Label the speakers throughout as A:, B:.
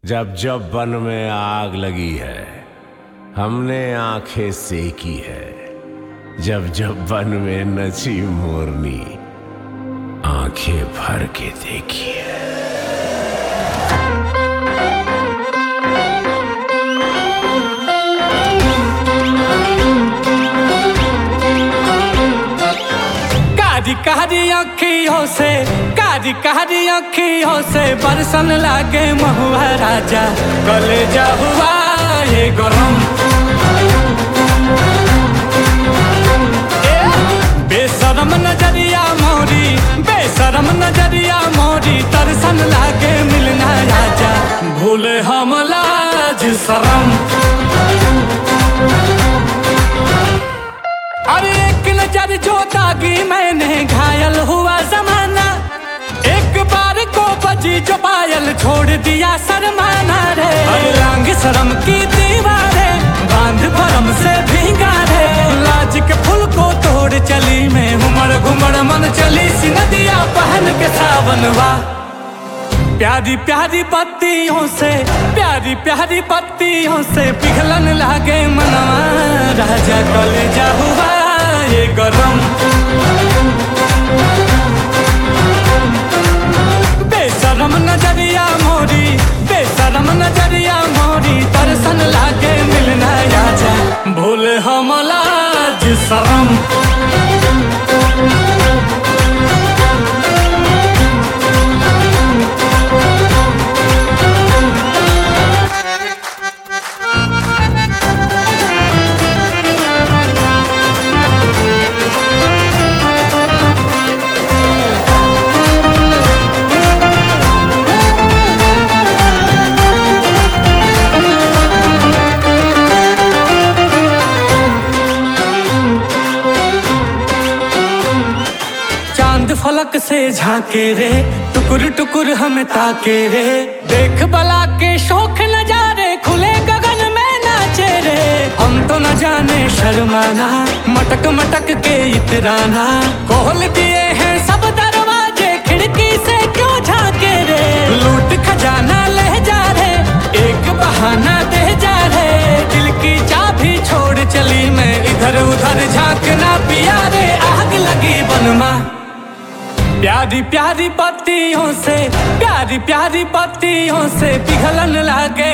A: जब जब वन में आग लगी है हमने आंखें सेकी है। जब जब वन में नची मोरनी आंखें भर के देखी है।
B: कारी कारी अखियों से बरसन लागे महुआ राजा कलेजा हुआ ये गरम। बेशरम नजरिया मोरी तरसन लागे मिलना राजा भूले हम लाज शरम। अरे एक नजर जो दागी मैंने घायल हुआ जमाना। एक बार को बजी जो पायल छोड़ दिया शर्माना रे। अरे लांग शर्म की दीवारें बांध भरम से भीगा रे। लाज के फूल को तोड़ चली मैं घुमड़ घुमड़ मन चली सी नदिया पहन के सावनवा। प्यारी प्यारी पत्तियों से पिघलन लागे मनवा राजा कलेजा हुआ ये गरम। बेशरम नजरिया मोरी तरसन लागे मिलना राजा भूले हम लाज शरम। फलक से झांके रे टुकुर टुकुर हम ताके रे। देख बला के शौक नजारे खुले गगन में नाचे रे। हम तो न जाने शर्माना मटक मटक के इतराना। खोल दिए हैं सब दरवाजे खिड़की से क्यों झांके रे। लूट खजाना ले जा रे एक बहाना दे जा रे। दिल की चाबी छोड़ चली मैं इधर उधर झांकना पिया रे। आग लगी बनमा प्यारी प्यारी पत्तियों से पिघलन लागे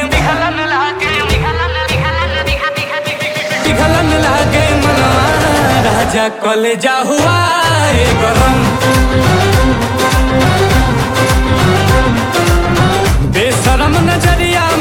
B: मनवा राजा कलेजा हुआ ये गरम। बेशरम नजरिया